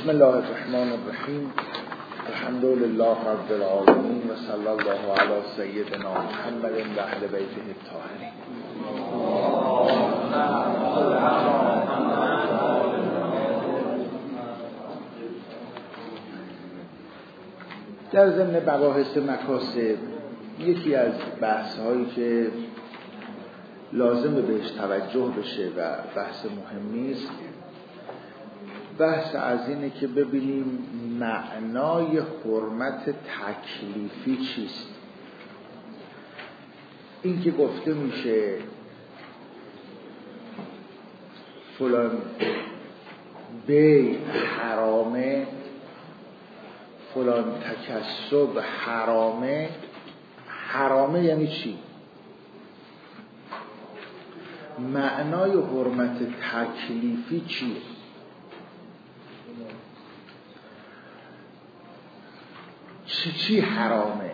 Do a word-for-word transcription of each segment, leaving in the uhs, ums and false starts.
بسم الله الرحمن الرحیم. الحمد لله رب العالمین و صلی الله علی سیدنا محمد و اهل بیته الطاهرین. در ضمن مباحث مکاسب یکی از بحث هایی که لازمه بهش توجه بشه و بحث مهمی است، بحث از اینه که ببینیم معنای حرمت تکلیفی چیست. این که گفته میشه فلان بی حرامه، فلان تکسب حرامه، حرامه یعنی چی؟ معنای حرمت تکلیفی چیه؟ چی چی حرامه؟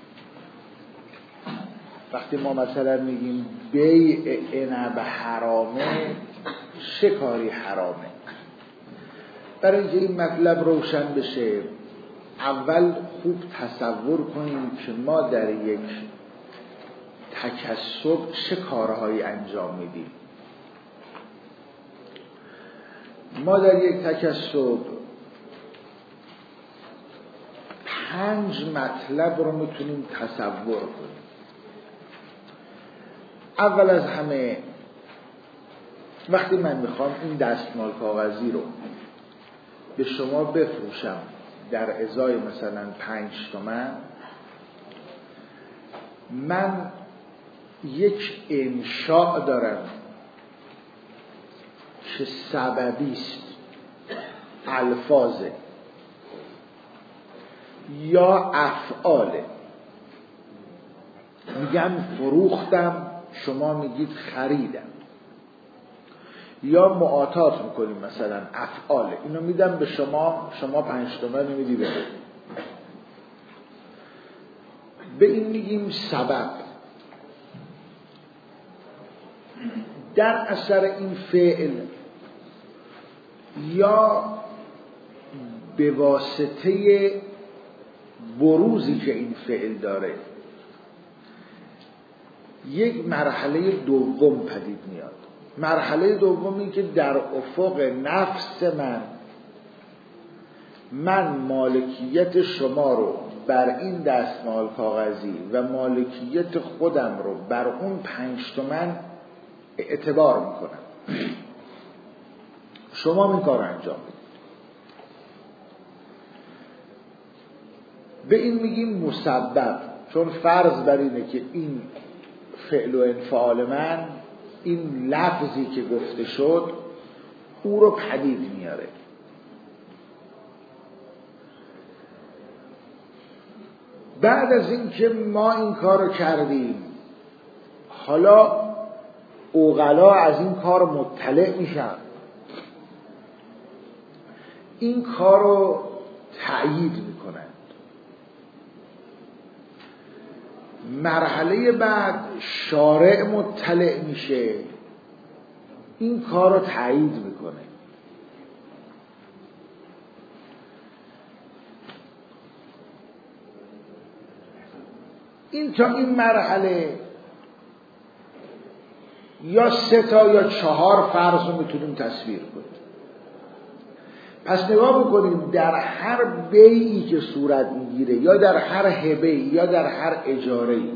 وقتی ما مثلا میگیم بیع عنب حرامه، چه کاری حرامه؟ برای اینکه این مطلب روشن بشه، اول خوب تصور کنیم که ما در یک تکسب چه کارهایی انجام میدیم. ما در یک تکسب پنج مطلب رو میتونیم تصور کنیم. اول از همه وقتی من میخوام این دستمال کاغذی رو به شما بفروشم در ازای مثلا پنج تومن، من یک انشاء دارم که سببی است، الفاظه یا افعاله. میگم فروختم، شما میگید خریدم، یا معاطات میکنیم مثلا افعاله، اینو میدم به شما، شما پنج تومن میدی به به این میگیم سبب. در اثر این فعل یا به واسطه بروزی که این فعل داره یک مرحله دوم پدید میاد. مرحله دومی که در افق نفس من من مالکیت شما رو بر این دستمال کاغذی و مالکیت خودم رو بر اون پنج تومن اعتبار میکنم. شما این کار انجام بدید. به این میگیم مسبب، چون فرض بر اینه که این فعل و انفعال من، این لفظی که گفته شد او رو پدید میاره. بعد از این که ما این کار رو کردیم، حالا عقلا از این کار مطلع میشن، این کار رو تأیید میکنن. مرحله بعد شارع مطلع میشه، این کار رو تأیید میکنه. این تا این مرحله یا سه تا یا چهار فرض رو میتونیم تصویر کنیم. پس نگاه بکنیم در هر بیعی که صورت میگیره، یا در هر هبه‌ای یا در هر اجاره‌ای،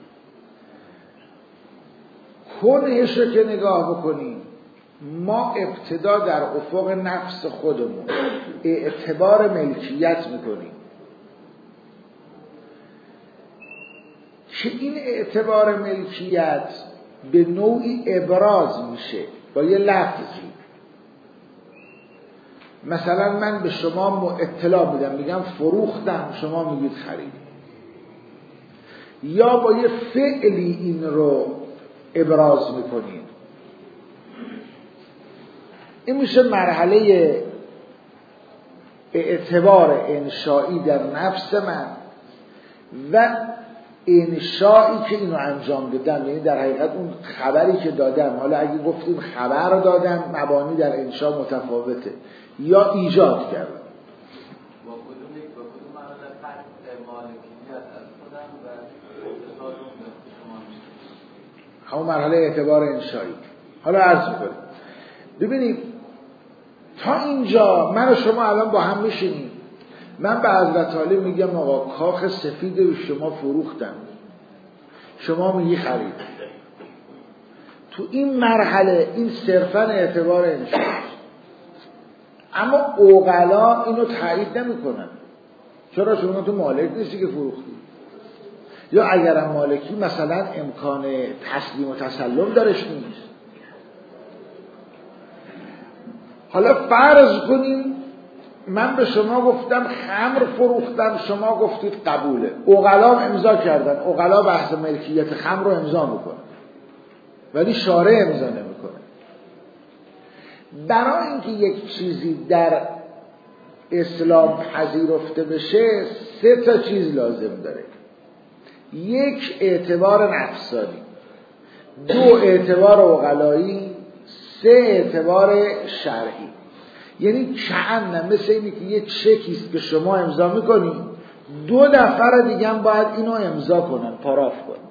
کنهش رو که نگاه بکنیم، ما ابتدا در افق نفس خودمون اعتبار ملکیت میکنیم که این اعتبار ملکیت به نوعی ابراز میشه با یه لفظی. مثلا من به شما اطلاع میدم، میگم فروختم، شما میگید خرید، یا با یه فعلی این رو ابراز میکنید. این میشه مرحله اعتبار انشایی در نفس من و انشایی که اینو انجام دادم، یعنی در حقیقت اون خبری که دادم، حالا اگه گفتیم خبر دادم، مبانی در انشا متفاوته، یا ایجاد کردم. همون مرحله اعتبار انشایی. حالا عرض کنیم ببینید تا اینجا من و شما الان با هم میشینیم، من به حضرت عالی میگم آقا کاخ سفید رو شما فروختم، شما میگی خرید. تو این مرحله این صرفا اعتبار انشایی، اما عقلا اینو تایید نمیکنن. چرا؟ شما تو مالک نیستی که فروختی، یا اگرم مالکی مثلا امکان تسلیم و تسلم درش نیست. حالا فرض کنیم من به شما گفتم خمر فروختم، شما گفتید قبوله، عقلا امضا کردن، عقلا بحث ملکیت خمر رو امضا میکنه ولی شارع امضا نمیکنه. برای اینکه یک چیزی در اسلام پذیرفته بشه سه تا چیز لازم داره. یک اعتبار نفسانی، دو اعتبار عقلایی، سه اعتبار شرعی. یعنی کأنه مثل اینی که یه چکیست که شما امضا میکنی، دو نفر دیگه هم باید اینو امضا کنن، پاراف کنن.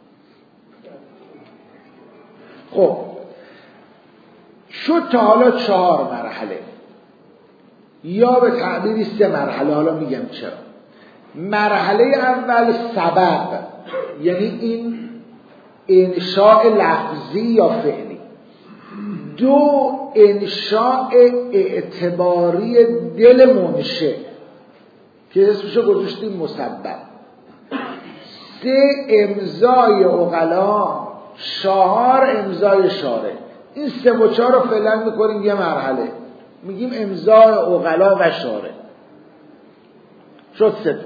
خب شد تا حالا چهار مرحله یا به تعبیری سه مرحله. حالا میگم چرا. مرحله اول سبب، یعنی این انشاء لفظی یا فعلی. دو انشاء اعتباری دل منشأ که اسمشو گذاشتیم مسبب. سه امضای عقلا، چهار امضای شارع. این سه و چهار رو فعلا میکنیم یه مرحله، میگیم امضای عقلا و شارع. شد سه.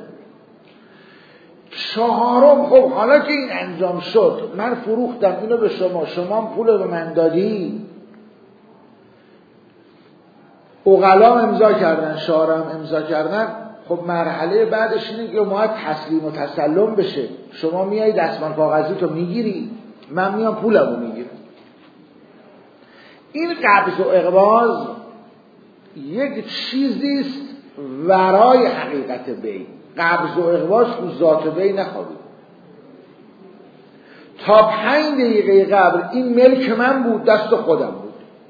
چهارم، خب حالا که این انجام شد، من فروختم اینو به شما، شما هم پول به من دادی، عقلا امضا کردن، شارع هم امضا کردن. خب مرحله بعدش اینه که ما تسلیم و تسلم بشه. شما میای دستمال کاغذی تو میگیری، من میام پولمو میگیرم. این قبض و اقباض یک چیزیست ورای حقیقت بی. قبض و اقباض تو ذات بی نخوابید. تا پنج دقیقه قبل این ملک من بود، دست خودم بود.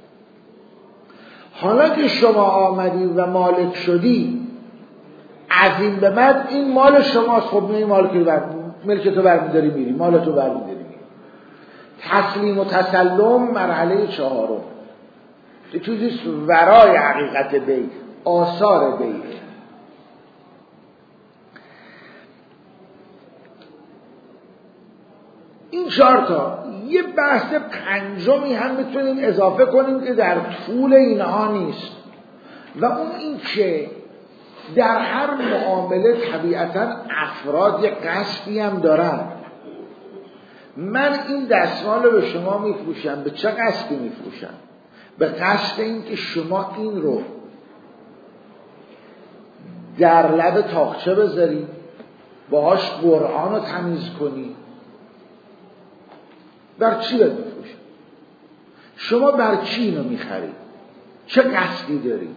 حالا که شما آمدی و مالک شدی، از این به بعد این مال شماست. خب می ملک تو برمیداری میری، مال تو برمیداری میری. تسلیم و تسلم مرحله چهارم، یه چیزی ورای حقیقت بی، آثار بی. این چهار تا. یه بحث پنجمی هم میتونیم اضافه کنیم که در طول اینها نیست، و اون این که در هر معامله طبیعتا افراد یک قصدی هم دارن. من این دستمال رو به شما میفروشم، به چه قصدی میفروشم؟ به قصد این که شما این رو در لب تاقچه بذاری، باهاش قرآن رو تمیز کنی. بر چی باید میفروشم؟ شما بر چی اینو میخری؟ چه قصدی داری؟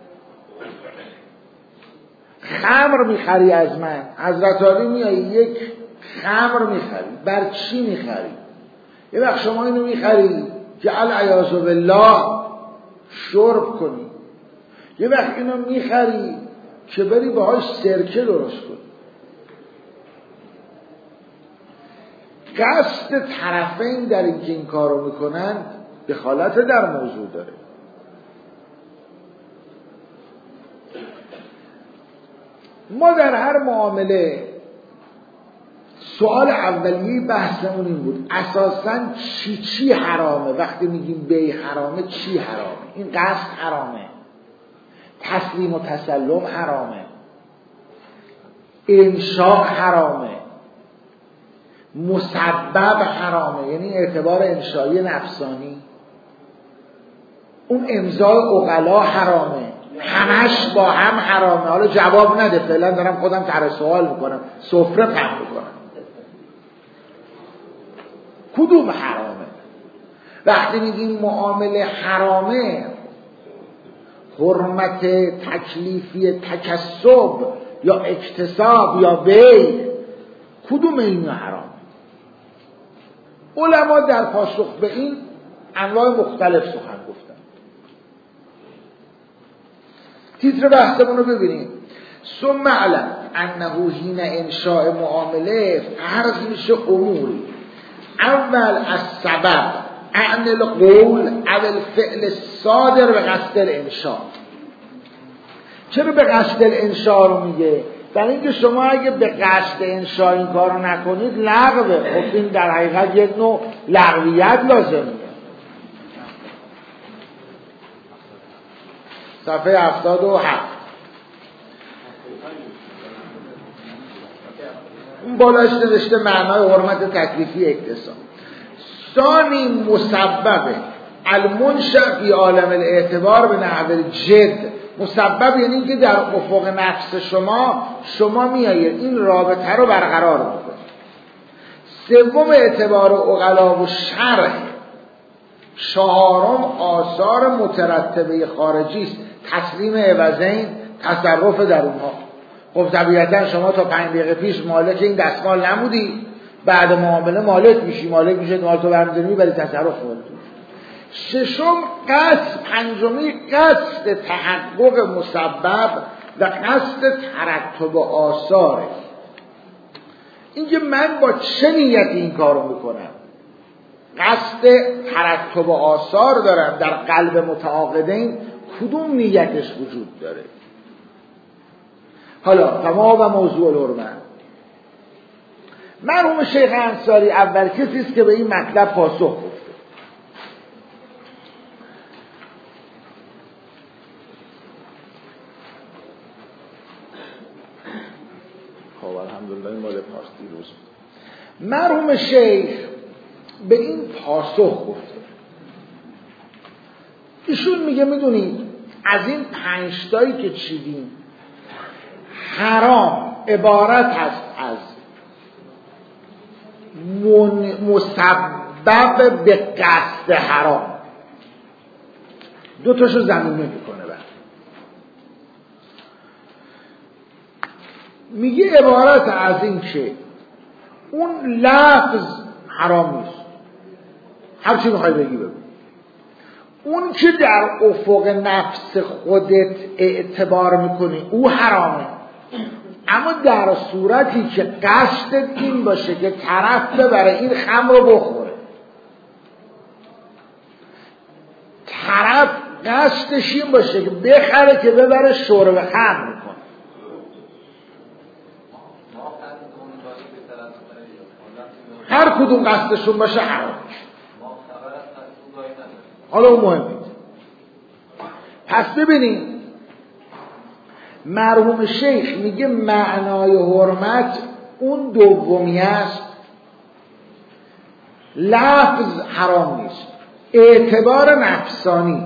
خمر میخری از من، حضرت علی میایی یک خمر میخری، بر چی میخری؟ یه وقت شما اینو میخری که العیاذ بالله شرب کنی، یه وقت اینو میخری که بری باهاش سرکه درست کنی. قصد طرفین در این که این کارو میکنن دخالت در موضوع داره. ما در هر معامله سوال اولیه بحثمون این بود اساساً چی چی حرامه. وقتی میگیم بی حرامه چی حرامه؟ این قصد حرامه، تسلیم و تسلم حرامه، انشاء حرامه، مسبب حرامه، یعنی اعتبار انشایی نفسانی، اون امضای عقلا حرامه، همش با هم حرامه. حالا جواب نده، فعلا دارم خودم طرح سوال میکنم، سفره پهن میکنم. کدوم حرامه؟ وقتی میگیم معامله حرامه، حرمت تکلیفی تکسب یا اکتساب یا بیع، کدوم این حرام؟ علما در پاسخ به این انواع مختلف سخن گفتن. تیتر بحثمون رو ببینیم. ثم علم انه حین انشاء معامله فرض میشه امور. اول از سبب عن القول او الفعل صادر به قصد الانشاء. چرا به قصد الانشاء رو میگه؟ در اینکه شما اگه به قصد انشاء این کار رو نکنید لغوه. خب این در حقیقت یک نوع لغویت لازمه. صفحه هفتاد و هفت اون بالاش نوشته معنای حرمت تکلیفی اکتساب. ثانی مسببه المنشأ فی عالم الاعتبار به نحو جد. مسبب یعنی که در افق نفس شما شما میایید این رابطه رو برقرار میکنید. سوم اعتبار عقلا و شرع. چهارم آثار مترتبه خارجی است. تسلیم عوضین، تصرف در اونها. خب طبیعتا شما تا پنج دقیقه پیش مالک این دستمال نمودی، بعد معامله مالک میشی، مالک میشه مال تو برمی‌داری میبری تصرف کنی. ششم قصد، پنجمی قصد تحقق مسبب و قصد ترتب آثاره. اینکه من با چه نیتی این کارو میکنم، قصد ترتب آثار دارم در قلب متعاقدین، کدوم نیتش وجود داره؟ حالا تمام و موضوع الحرمت. مرحوم شیخ انصاری اول کسی است که به این مطلب پاسخ گفته. خب الحمدلله این مال پاس دیروز. مرحوم شیخ به این پاسخ گفته. ایشون میگه میدونید از این پنج تایی که چیدیم حرام عبارت هست از مسبب به قصد حرام. دو تاشو زمینه میکنه. بعد میگه عبارت از این که اون لفظ حرام نیست، هر چی میخوای بگی بگو. اون که در افق نفس خودت اعتبار میکنی او حرامه، اما در صورتی که قصدت این باشه که طرف ببره این خمر رو بخوره، طرف قصدش این باشه که بخره که ببره شرب خمر کنه، هر کدوم قصدشون باشه حرام. حالا اون مهمه. پس ببینیم مرحوم شیخ میگه معنای حرمت اون دومی است، لفظ حرام نیست، اعتبار نفسانی.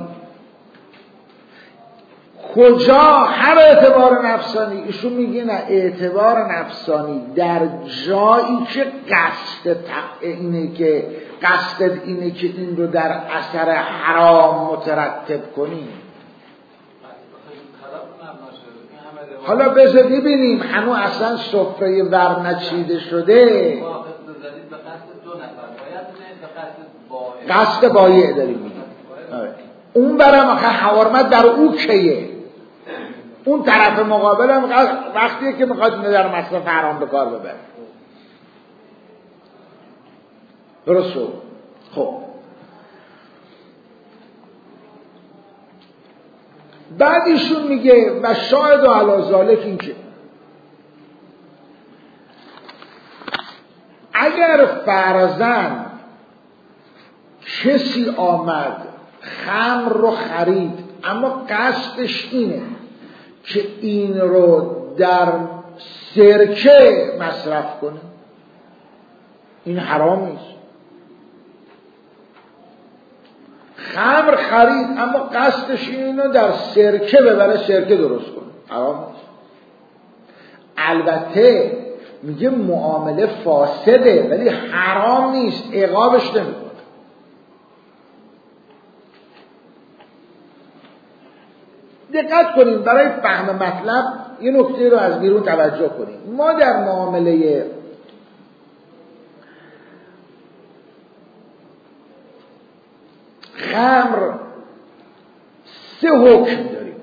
کجا هر اعتبار نفسانی؟ ایشون میگه نه، اعتبار نفسانی در جایی که قصد اینه که قصد اینه که این رو در اثر حرام مترتب کنی. حالا بذار ببینیم هنوز اصلا سفره ور نچیده شده. قصد بایع داریم میگیم. اون برم آخه حرمت در او کیه؟ اون طرف مقابل هم وقتیه که میخواد در مصرف حرام به کار ببره. درست شد؟ خب بعد ایشون میگه و شاهد و علی ذالک این که اگر فرضاً کسی آمد خمر رو خرید اما قصدش اینه که این رو در سرکه مصرف کنه، این حرام نیست. خمر خرید اما قصدش اینو در سرکه ببره، سرکه درست کنه، حرام نیست. البته میگه معامله فاسده ولی حرام نیست، عقابش نمیکنه. دقت کنیم برای فهم مطلب یه نکته رو از بیرون توجه کنیم. ما در معامله خمر سه حکم داریم.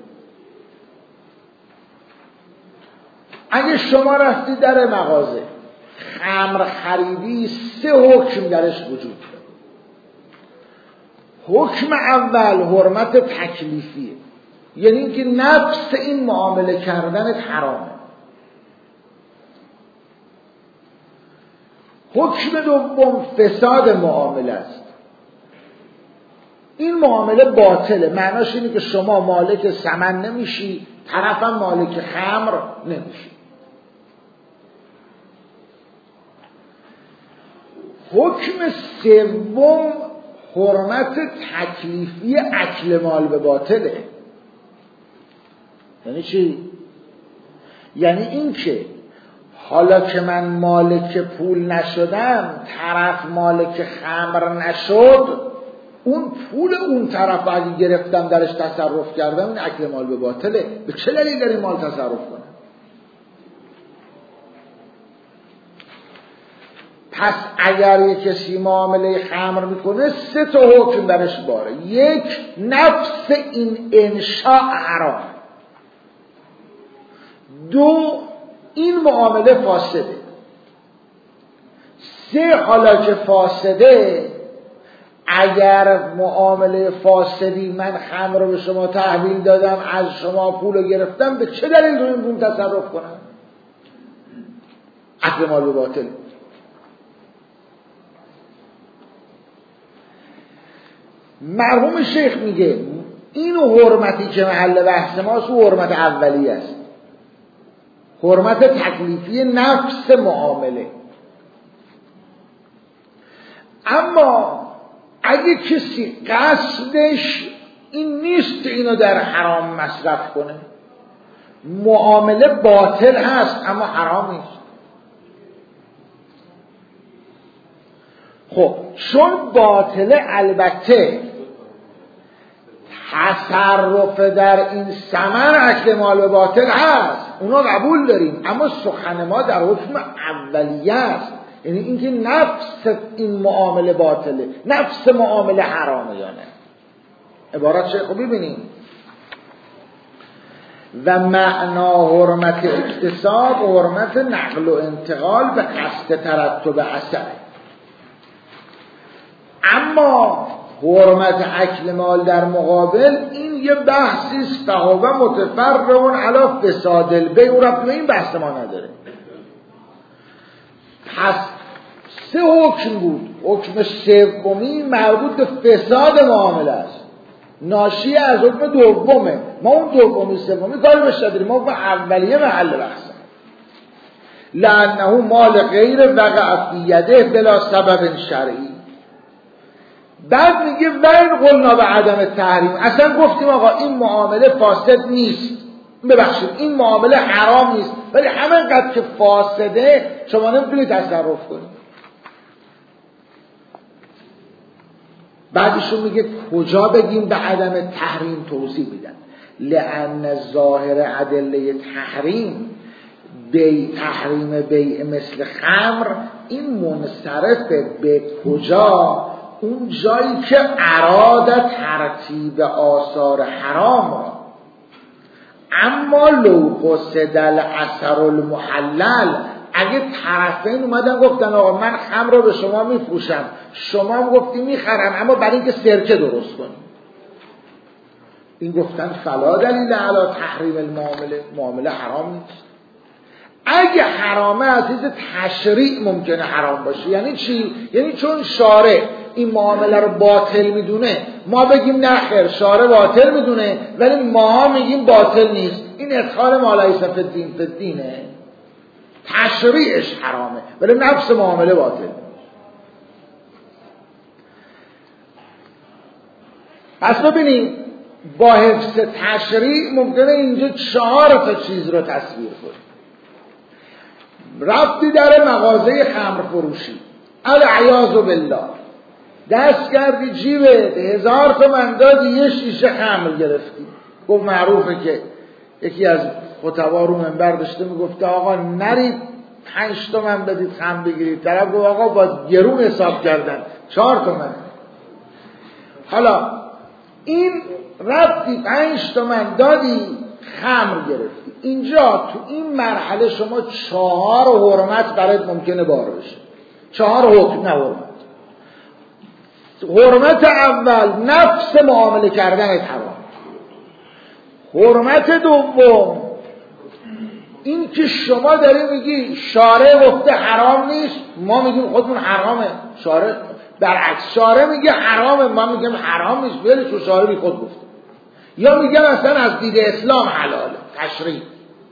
اگه شما رفتی در مغازه خمر خریدی، سه حکم درش وجود داره. حکم اول حرمت تکلیفیه، یعنی اینکه نفس این معامله کردنت حرامه. حکم دوم فساد معامله است. این معامله باطله، معناش اینه که شما مالک ثمن نمیشی، طرفم مالک خمر نمیشی. حکم سوم حرمت تکلیفی اکل مال به باطله. یعنی چی؟ یعنی این که حالا که من مالک پول نشدم، طرف مالک خمر نشد، اون پول اون طرف اگه گرفتم درش تصرف کردم، این اکل مال به باطله. به چه دلیل در این مال تصرف کنم؟ پس اگر یک کسی معامله خمر میکنه سه تا حکم درش باره. یک، نفس این انشاء حرام. دو، این معامله فاسده. سه، حالا که فاسده، اگر معامله فاسدی من خمر رو به شما تحویل دادم، از شما پول رو گرفتم، به چه دلیل رو این پول تصرف کنم؟ اکل مال به باطل. مرحوم شیخ میگه این حرمتی که محل بحث ماست او حرمت اولی است، حرمت تکلیفی نفس معامله. اما اگه کسی قصدش این نیست اینو در حرام مصرف کنه، معامله باطل هست اما حرام نیست. خب چون باطله، البته تصرف در این ثمن اکل مال به باطل هست، اونا قبول داریم، اما سخن ما در حکم اولیه است، یعنی اینکه نفس این معامله باطله، نفس معامله حرامه یا نه. عبارت شیخو ببینیم. و معنا حرمت اکتساب و حرمت نقل و انتقال به قصد ترتب اثر. اما حرمت اکل مال در مقابل این یه بحثی است، فهو متفرع علی فساد البیع، او ربط به این بحث ما نداره. پس سه حکم بود. حکم سومی مربوط به فساد معامله است، ناشی از حکم دومه. ما اون دومی سومی کار بهش نداریم، ما حکم اولیه محل بحثه. لانه مال غیر وقع فی یده بلا سبب شرعی. بعد میگه و این قلنا به عدم تحریم، اصلا گفتیم آقا این معامله فاسد نیست، ببخشید این معامله حرام نیست، ولی همینقدر که فاسده شما نمیتونید تصرف کنید. بعدشون میگه کجا بگیم به عدم تحریم توضیح میدن. لأن ظاهر ادله تحریم بی تحریم بیع مثل خمر، این منصرف به کجا؟ اون جایی که اراد ترتیب آثار حرام را. اما لو قصد الاثر المحلل، اگه طرفین اومدن گفتن آقا من خمر رو به شما میفروشم، شما هم گفتی میخرم، اما برای اینکه سرکه درست کنیم، این گفتن فلا دلیل علی تحریم المعامله، معامله حرام نیست. اگه حرامه از حیث تشریع ممکنه حرام باشه. یعنی چی؟ یعنی چون شارع این معامله رو باطل میدونه، ما بگیم نه خیر شارع باطل میدونه ولی ما میگیم باطل نیست، این ادخال ما لیس فی الدین فی الدینه. تشریعش حرامه ولی نفس معامله باطل. پس ببینیم با حفظ تشریع ممکنه اینجا چهار تا چیز رو تصویر کنیم. رفتی در مغازه خمر فروشی، العیاذ بالله، دست کردی جیبه به هزار تومن دادی، یه شیشه خمر گرفتی. گفت معروفه که یکی از خطبا رو منبر داشته میگفته آقا نرید پنج تومن بدید خمر بگیرید، طرف گفت آقا با گرون حساب کردن چهار تومن. حالا این رفتی پنج تومن دادی خمر گرفتی. اینجا تو این مرحله شما چهار حرمت برات ممکنه بار بشه. چهار حکم، نه حرمت. حرمت اول نفس معامله کردن حرام. حرمت دوم این که شما داری میگی شارع گفته حرام نیست، ما میگیم خودمون حرامه. شارع برعکس، شارع میگه حرامه، ما میگیم حرام نیست، ولی تو شارع بی خود گفته. یا میگم اصلا از دید اسلام حلاله، تشریع.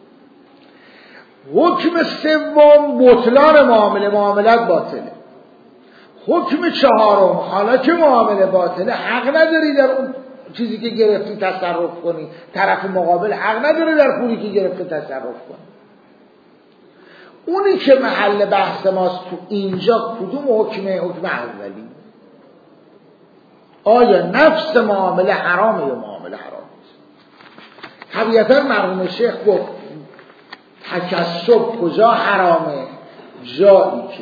حکم سوم بطلان معامله، معاملت باطله. حکم چهارم حالا که معامله باطله حق نداری در اون چیزی که گرفتی تصرف کنی، طرف مقابل حق نداره در پولی که گرفته تصرف کنی. اونی که محل بحث ماست تو اینجا کدوم حکمه؟ حکم اولی. آیا نفس معامله حرامه یا معامله حرام نیست؟ طبیعتا مرحوم شیخ گفت تکسب کجا حرامه؟ جایی که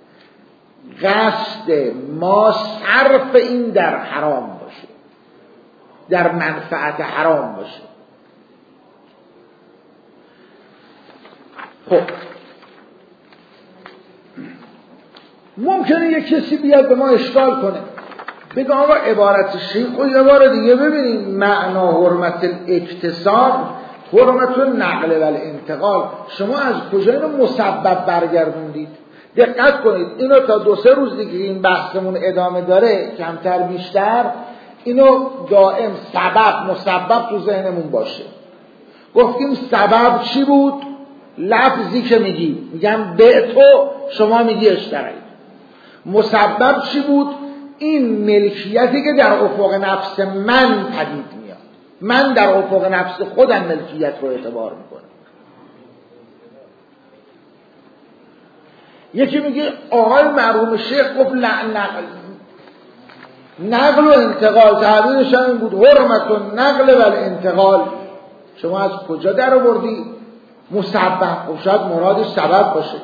قصد ما صرف این در حرام باشه، در منفعت حرام باشه. خب ممکنه یک کسی بیاد به ما اشکال کنه، بگه آقا عبارت شیخ و یه بار دیگه ببینیم، معنا حرمت الاکتساب، حرمت نقل و الانتقال، شما از کجا اینو مسبب برگردوندید؟ دقت کنید، اینو تا دو سه روز دیگه این بحثمون ادامه داره، کمتر بیشتر اینو دائم سبب مسبب تو ذهنمون باشه. گفتیم سبب چی بود؟ لفظی که میگی، میگم به تو، شما میگی اشترید. مسبب چی بود؟ این ملکیتی که در افق نفس من پدید میاد، من در افق نفس خودم ملکیت رو اعتبار میکنم. یکی میگه آقای مرحوم شیخ گفت نقل نقل و انتقال، تعبیرش این بود حرمت و نقل و انتقال. شما از کجا در آوردی؟ مسبب. خب شاید مرادش سبب باشه.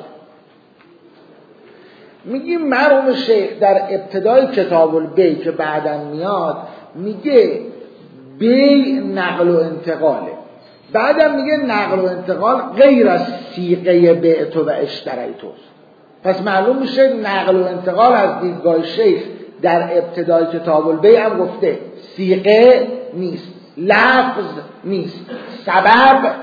میگیم مرحوم شیخ در ابتدای کتاب البیع که بعداً میاد میگه بیع نقل و انتقاله، بعداً میگه نقل و انتقال غیر از صیغه بعت و اشتریتوست. پس معلوم میشه نقل و انتقال از دیدگاه شیخ در ابتدای کتاب البیع هم گفته صیغه نیست، لفظ نیست، سبب.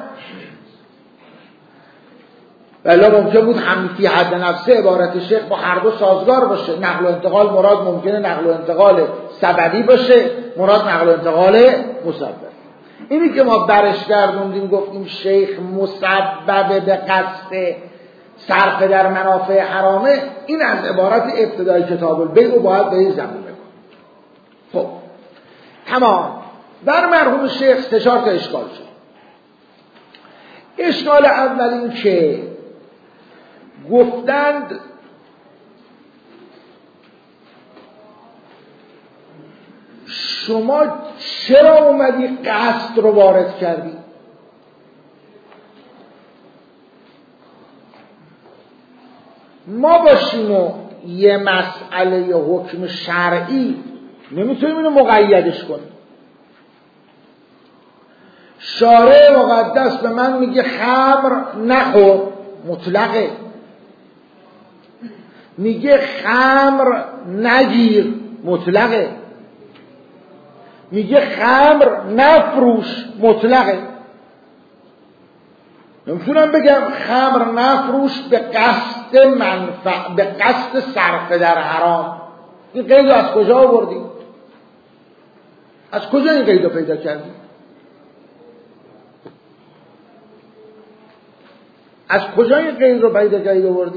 ولی ممکن بود هم فی حد نفسه عبارت شیخ با هر دو سازگار باشه. نقل و انتقال مراد ممکنه نقل و انتقال سببی باشه، مراد نقل و انتقال مسبب. اینی که ما برش گردوندیم گفتیم شیخ مسبب به قصد صرف در منافع حرامه، این از عبارت ابتدای کتاب البیع رو باید به این زمینه کن. خب تمام. در مرحوم شیخ سه چهار تا اشکال شد. اشکال اول این که گفتند شما چرا اومدی قصد رو وارد کردی؟ ما باشیم و یه مسئله یا حکم شرعی نمیتونیم اینو مقیدش کنیم. شارع مقدس به من میگه خمر نخور، مطلقه. میگه خمر نگیر، مطلقه. میگه خمر نفروش، مطلقه. نمیتونم بگم خمر نفروش به قصد منفع، به قصد صرف در حرام. این قید از کجا آوردی؟ از کجا این قید رو پیدا کردی؟ از کجا این قید رو پیدا کردی آوردی؟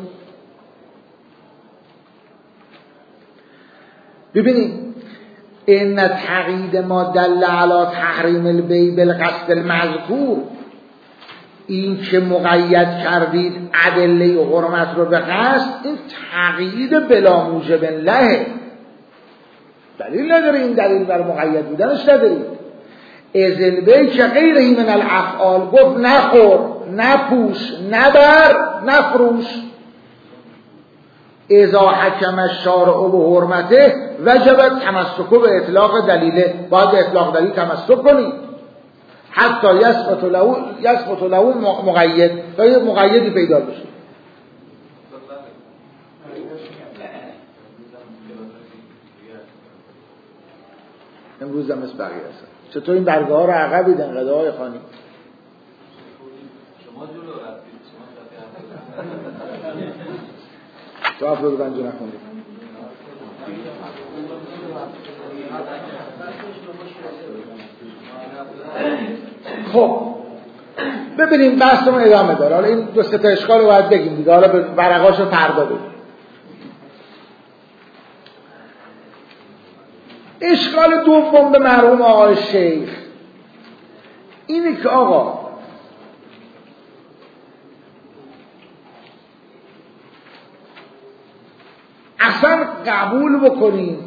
ببینید ان تقیید ما دل علی تحریم البیع بالقصد المذکور، این که مقید کردید ادله حرمت رو به قصد، این تقیید بلا موجب له، دلیل نداره. این دلیل بر مقید بودنش ندارید. از البیع که غیره من الافعال، گفت نخور، نپوش، نبر، نفروش. اذا حکم الشارع به حرمته وجب تمسک به اطلاق دلیله، باید به اطلاق دلیل تمسک کنی حتی یثبت له یثبت له مقید، تا یه مقیدی پیدا بشه. امروز هم مثل بقیه هستن. چطور این برگه ها رو عقبید انقدر های خانی؟ شما جلو رفتید، شما تو افراد بنجو نخوندید. خب ببینیم بحثمون ادامه داره. حالا این دو سه تا اشکال رو باید بگیم دیگه، حالا ورقاش رو فردا بگیم. اشکال دوم به مرحوم آقای شیخ اینه که آقا اصلا قبول بکنیم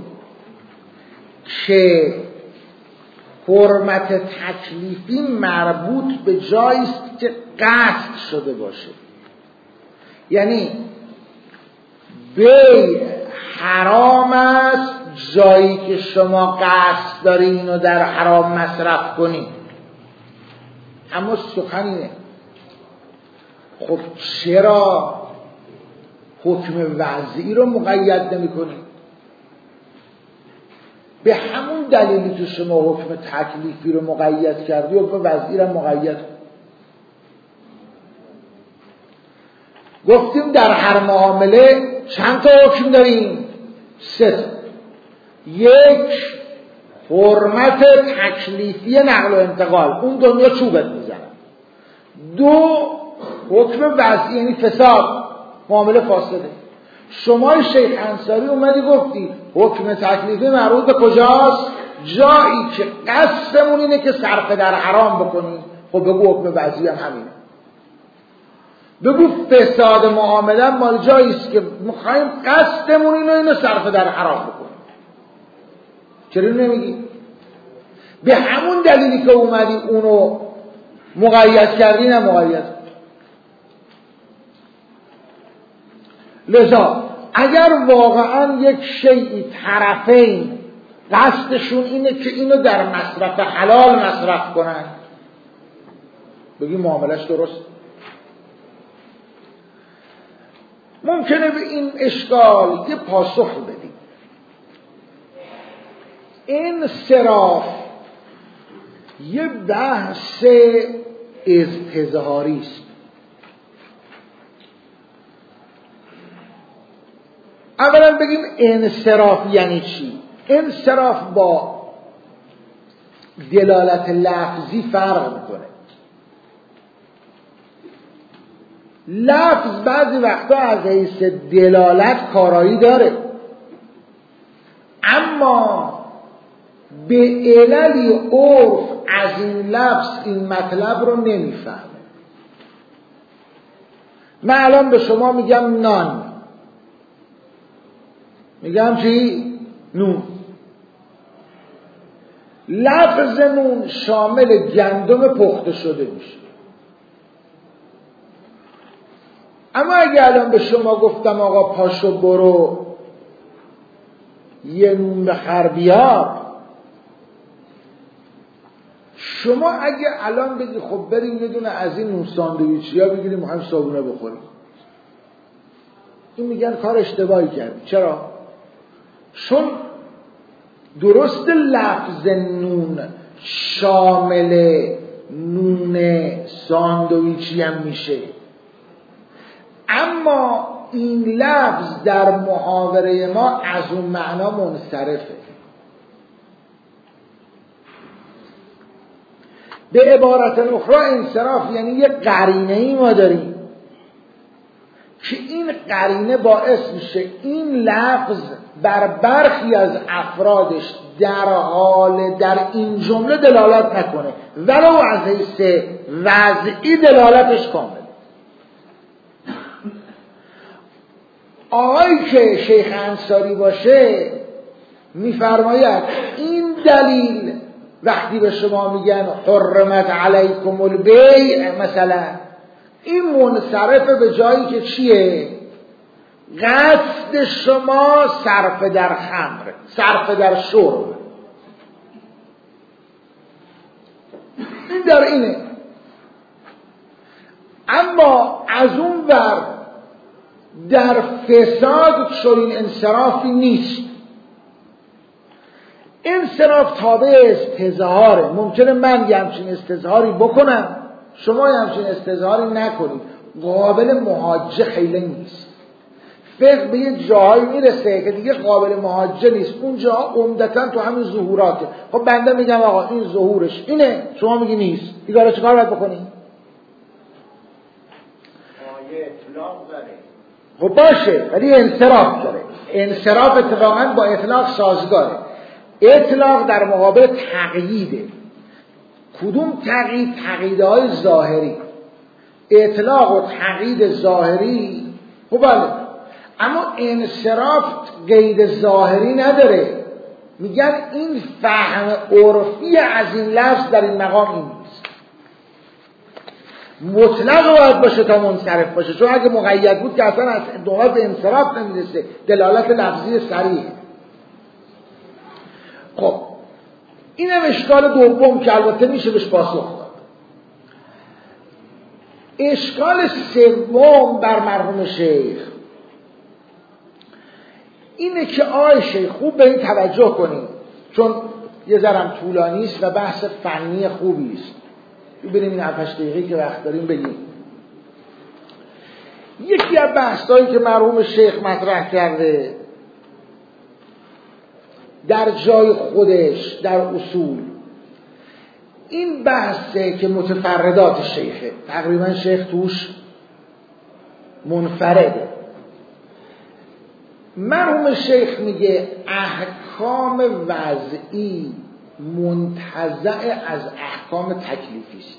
که حرمت تکلیفی مربوط به جایی است که قصد شده باشه، یعنی بی حرام است جایی که شما قصد دارین و در حرام مصرف کنین. اما سخن اینه خب چرا حکم وضعی رو مقید نمی کنین؟ به همون دلیلی که شما حکم تکلیفی رو مقید کردی حکم وضعی رو مقید. گفتیم در هر معامله چند تا حکم داریم؟ سه تا. یک حرمت تکلیفی نقل و انتقال، اون دنیا چوبت میزنن. دو حکم وضعی یعنی فساد، معامله فاسده. شما شیخ انصاری اومدی گفتی حکم تکلیفی مربوط به کجاست؟ جایی که قصدمون اینه که صرف در حرام بکنیم. خب بگو حکم وضعی هم همینه. بگو فساد معامله مال جایی است که میخوایم قصدمون اینو اینو صرف در حرام بکنیم. چرا نمیگی؟ به همون دلیلی که اومدی اونو مقید کردی نه مقید. لذا اگر واقعا یک شیئی طرفین قصدشون اینه که اینو در مصرف حلال مصرف کنن، بگی معاملش درست. ممکنه به این اشکال یه پاسخ بدیم. این صراف یه بحث اظهاری است. اولا بگیم انصراف یعنی چی؟ انصراف با دلالت لفظی فرق میکنه. لفظ بعضی وقتا از حیث دلالت کارایی داره، اما به عللی عرف از این لفظ این مطلب رو نمیفهمه. من الان به شما میگم نان، میگم چی؟ نون. لفظ نون شامل گندم پخته شده میشه. اما اگه الان به شما گفتم آقا پاشو برو یه نون بخر بیار، شما اگه الان بگی خب بریم یه دونه از این نون ساندویچی ها بگیریم هم صابونه بخوریم، این میگن کار اشتباهی کردی. چرا؟ چون درست لفظ نون شامل نون ساندویچی هم میشه، اما این لفظ در محاوره ما از اون معنا منصرفه. به عبارت اخرى انصراف یعنی یه قرینه ای ما داریم که این قرینه باعث میشه این لفظ بر برخی از افرادش در حال در این جمله دلالت نکنه، ولو از حیث وضعی دلالتش کامل. آقایی که شیخ انصاری باشه میفرماید این دلیل وقتی به شما میگن حرمت علیکم البیع مثلا، این منصرفه به جایی که چیه؟ قصد شما صرف در خمر، صرف در شرب، این در اینه. اما از اون ور در فساد چنین انصرافی نیست. انصراف تابع استظهاره. ممکنه من یه همچین استظهاری بکنم، شما یه همچین استظهاری نکنید. قابل محاجه خیلی نیست. فقه به یه جایی میرسه که دیگه قابل محاجه نیست. اونجا عمدتاً تو همین ظهوراته. خب بنده میگم آقا این ظهورش اینه، شما میگی نیست، دیگه آره چیکار باید بکنیم؟ آیه اطلاق داره. خب باشه، ولی انصراف داره. انصراف اتفاقاً با اطلاق سازگاره. اطلاق در مقابل تقییده. کدوم تقیید؟ تقییدهای ظاهری. اطلاق و تقیید ظاهری خب بله، اما انصراف قید ظاهری نداره. میگن این فهم عرفی از این لفظ در این مقام این نیست. مطلق باید باشه تا منصرف باشه، چون اگه مقید بود که اصلا از دوباره به انصراف نمیرسه، دلالت لفظی صریحه. خب اینم اشکال دوم که البته میشه بهش پاسخ داد. اشکال سوم بر مرحوم شیخ اینه که آی شیخ خوب به این توجه کنید، چون یه ذرم طولانی است و بحث فنی خوبی است. ببینیم این هفت هشت دقیقه‌ای که وقت داریم بگیم. یکی از بحثایی که مرحوم شیخ مطرح کرده در جای خودش در اصول، این بحثه که متفردات شیخه، تقریبا شیخ توش منفرده. مرحوم شیخ میگه احکام وضعی منتزع از احکام تکلیفی است.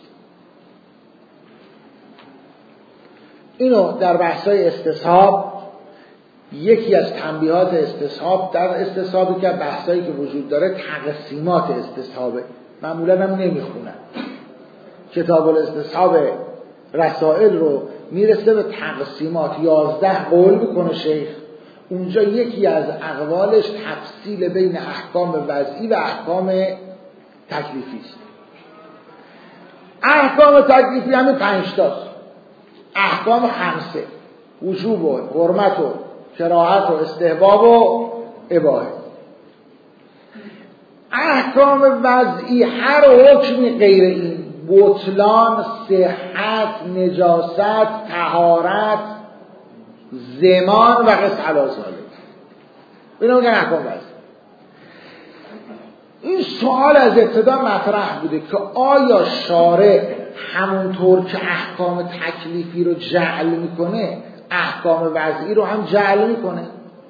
اینو در بحثای استصحاب، یکی از تنبیهات استصحاب در استصحابی که بحثایی که وجود داره تقسیمات استصحابه، معمولا هم نمیخونن. کتاب الاستصحاب رسائل رو میرسه به تقسیمات، یازده قول میکنه شیخ. اونجا یکی از اقوالش تفصیل بین احکام وضعی و احکام تکلیفی است. احکام تکلیفی همین پنج تاست. احکام خمسه: وجوب و حرمت و کراهت و استحباب و اباحه. احکام وضعی هر حکمی غیر این، بطلان، صحت، نجاست، طهارت، زمان و قص علاذالک، اینا میگن احکام وضعی. این سوال از ابتدا مطرح بوده که آیا شارع همونطور که احکام تکلیفی رو جعل میکنه احکام وضعی رو هم جعل میکنه؟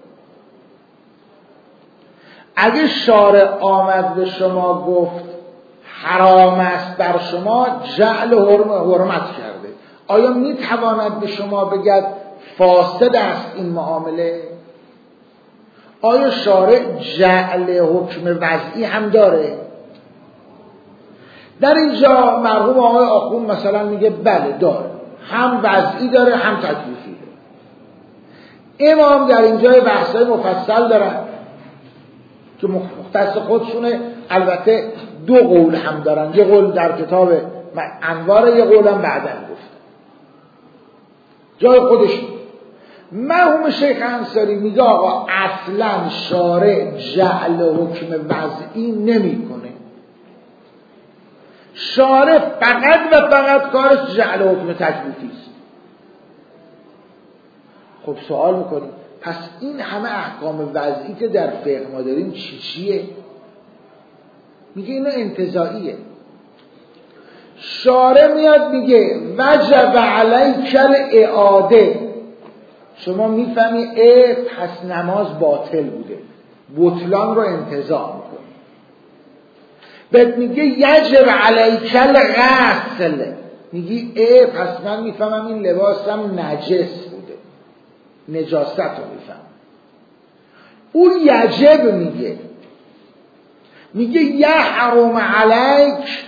اگه شارع آمد به شما گفت حرام است بر شما، جعل حرم حرمت کرده، آیا میتواند به شما بگد فاسد است این معامله؟ آیا شارع جعل حکم وضعی هم داره؟ در اینجا مرحوم آقای آخوند مثلا میگه بله داره، هم وضعی داره هم تکلیفی داره. امام در اینجا بحثای مفصل دارن که مختص خودشونه. البته دو قول هم دارن، یه قول در کتاب انوار، یه قول هم بعداً گفت جای خودش. مرحوم شیخ انصاری میگه آقا اصلا شارع جعل حکم وضعی نمی کنه، شارع فقط و فقط کارش جعل حکم تکلیفی است. خب سوال میکنیم پس این همه احکام وضعی که در فقه ما داریم چی چیه؟ میگه اینا انتزاعیه. شارع میاد میگه وجب علیک الاعاده، شما میفهمی اه پس نماز باطل بوده، بطلان رو انتزاع میکنه. بعد میگه یجب علیک الغسل، میگی اه پس من میفهمم این لباسم نجس بوده، نجاست رو میفهم. اون یجب میگه میگه یحرم علیک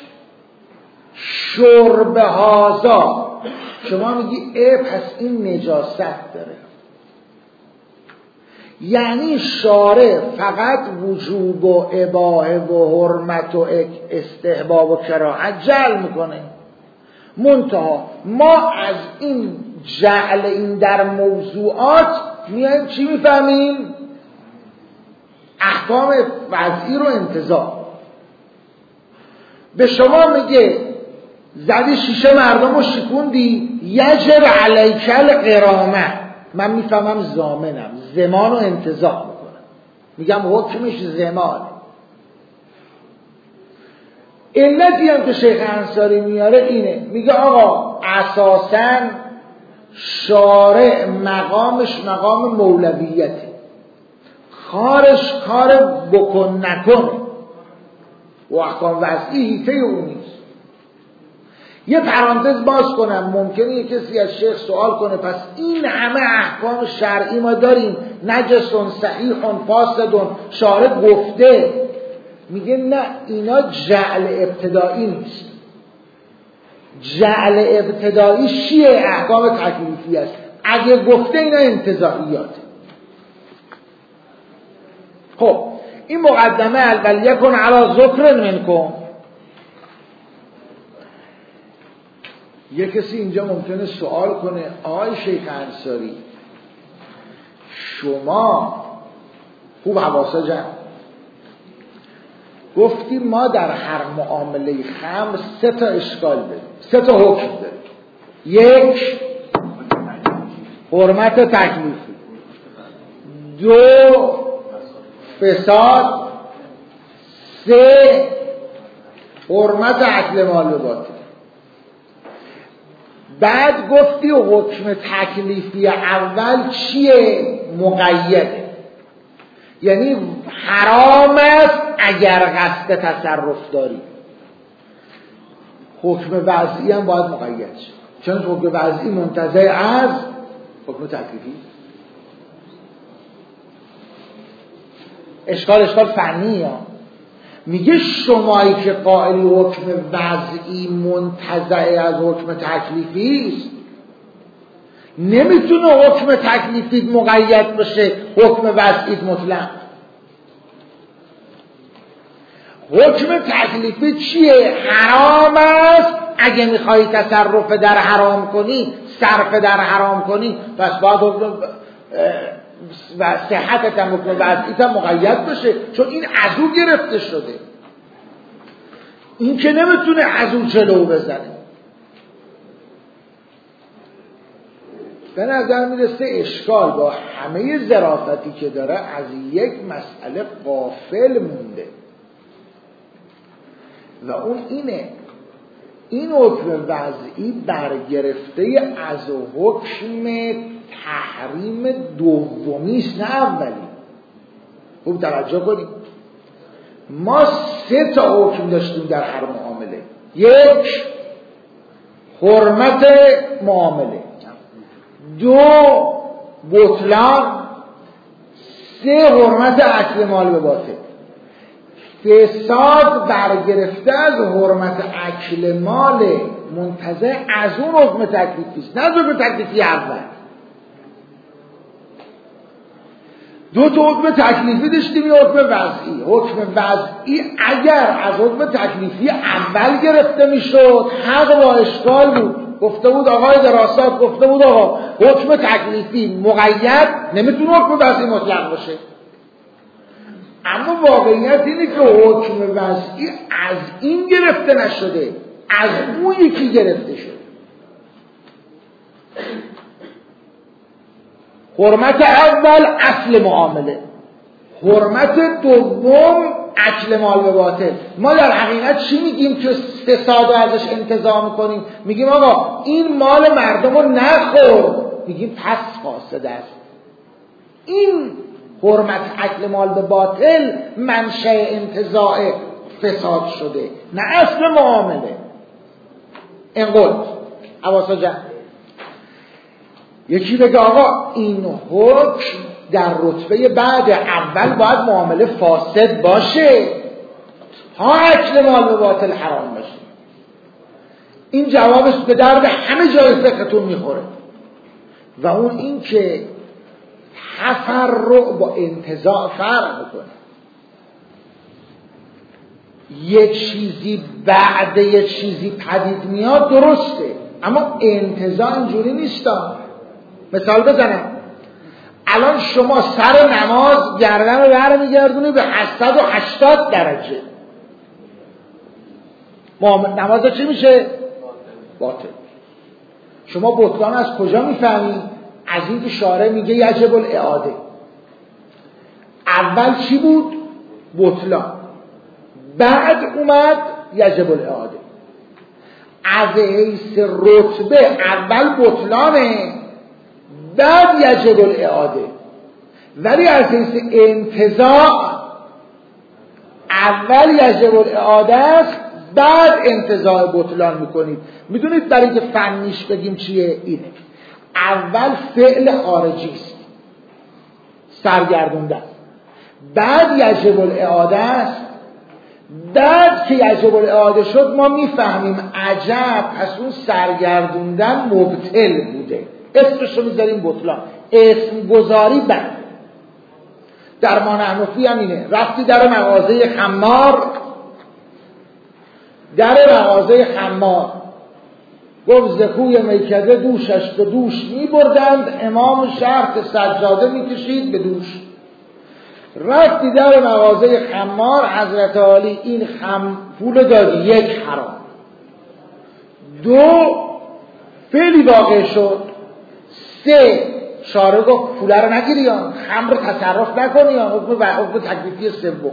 شرب هذا، شما میگی اه پس این نجاست داره. یعنی شارع فقط وجوب و اباحه و حرمت و استحباب و کراهت جعل میکنه، منتها ما از این جعل این در موضوعات میایم چی میفهمیم؟ احکام وضعی رو انتزاع. به شما میگه زدی شیشه مردم رو شکوندی، یجب علیک الغرامه، من میفهمم زامنم، زمان رو انتزاع میکنم، میگم حکمش زمان. علتی هم که شیخ انصاری میاره اینه، میگه آقا اساساً شارع مقامش مقام مولویته، کارش کار بکن نکن و احکام وضعی هیته اون نیست. یه پرانتز باز کنم، ممکنه یه کسی از شیخ سوال کنه پس این همه احکام شرعی ما داریم، نجسون صحیحون فاسدون، شارع گفته. میگه نه، اینا جعل ابتدایی نیست. جعل ابتدایی چیه؟ احکام تکلیفی است. اگه گفته اینا انتزاعیاته. خب این مقدمه اول یکن علی ذکر منکم. یه کسی اینجا ممکنه سوال کنه آقای شیخ انصاری شما خوب حواسا جمع گفتیم ما در هر معامله خمر سه تا اشکال داریم، سه تا حکم داریم. یک، حرمت تکلیفی. دو، فساد. سه، حرمت اکل مال باطل. بعد گفتی حکم تکلیفی اول چیه؟ مقیده، یعنی حرام است اگر قصد تصرف داری. حکم وضعی هم باید مقید شه، چون حکم وضعی منتزع از حکم تکلیفی. اشکال اشکال فنی ها. میگه شمایی که قائلی حکم وضعی منتزع از حکم تکلیفی است، نمیتونه حکم تکلیفی مقید بشه حکم وضعی مطلق. حکم تکلیفی چیه؟ حرام است اگه میخوای تصرف در حرام کنی، صرف در حرام کنی، پس باید حکم و صحتت هم حکم وضعیت هم مقید بشه، چون این از او گرفته شده. این که نمیتونه از او جلو بزنه. به نظر میرسه اشکال با همه ظرافتی که داره از یک مسئله غافل مونده و اون اینه، این حکم وضعی برگرفته از حکم تحریم دومیست نه اولی. خوب توجه کنید، ما سه تا حکم داشتیم در هر معامله. یک، حرمت معامله. دو، بطلان. سه، حرمت اکل مال به باطل. فساد برگرفته از حرمت اکل مال منتزع از اون حکم تکلیفی است، نه از حکم تکلیفی اول. دو تا حکم تکلیفی داشتیم، یه حکم وضعی. حکم وضعی اگر از حکم تکلیفی اول گرفته میشد حق با اشکال بود. گفته بود آقای دراسات، گفته بود آقا حکم تکلیفی مقید نمیتونه حکم وضعی مطلق باشه. اما واقعیت اینه که حکم وضعی از این گرفته نشده، از اون یکی گرفته شده. حرمت اول اصل معامله، حرمت دوم اکل مال به باطل. ما در حقیقت چی میگیم که فساد ازش انتزاع میکنیم؟ میگیم آقا این مال مردم رو نخور، میگیم پس فاسد است. این حرمت اکل مال به باطل منشأ انتزاع فساد شده، نه اصل معامله. اینقدر حواسا جمع. یکی بگه آقا این حکم در رتبه بعد اول باید معامله فاسد باشه تا اکل مال به باطل حرام باشه. این جوابش به درد همه جای فقهتون میخوره و اون این که تفرع با انتزاع فرق میکنه. یک چیزی بعد یک چیزی پدید میاد درسته، اما انتزاع اینجوری نیستا. مثال بزنم، الان شما سر نماز گردن رو برمیگردونی به هشتصد و هشتاد درجه، نماز چی میشه؟ باطل. شما بطلان از کجا میفهمی؟ از این که شارع میگه یجب الاعاده. اول چی بود؟ بطلان، بعد اومد یجب الاعاده. از حیث رتبه اول بطلانه، بعد یجب الاعاده. ولی از حیث انتزاع اول یجب الاعاده است، بعد انتزاع بطلان میکنید. میدونید برای اینکه فنیش بگیم چیه؟ اینه اول فعل خارجی است، سرگردوندن، بعد یجب الاعاده است. بعد که یجب الاعاده شد ما میفهمیم عجب پس اون سرگردوندن مبطل بوده، اسمشو میذاریم بطلان. اسم گذاری بد. در ما نحنفی هم اینه، رفتی در مغازه خمار، در مغازه خمار گفت زکوی میکده دوشش به دوش میبردند، امام شهر سجاده میکشید به دوش. رفتی در مغازه خمار، حضرت عالی این خم پول دادی، یک حرام. دو فعلی واقع شد. سه شارع گفت پول رو نگیری یا خمر تصرف نکنی یا حکم, حکم تکلیفی سوم.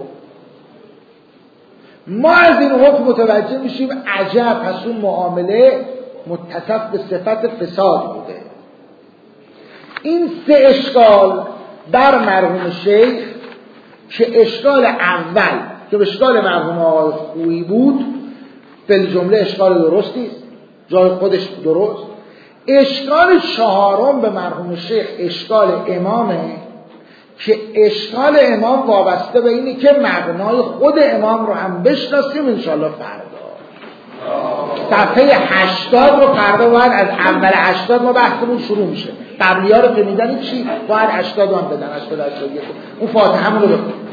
ما از این حکم متوجه میشیم عجب پس اون معامله متصف به صفت فساد بوده. این سه اشکال بر مرحوم شیخ که اشکال اول که به اشکال مرحوم آقای خویی بود فل جمله اشکال درستی است، جای خودش درست. اشکال چهارم به مرحوم شیخ اشکال امامه که اشکال امام وابسته به اینی که مبنای خود امام رو هم بشناسیم انشالله فردا. صفحه هشتاد رو فردا باید از اول هشتاد ما بحثمون شروع میشه. قبلی ها رو که میدنید چی؟ باید هشتاد هم بدن، هشتاد هشتاد یک اون فاتحه همون رو بخون.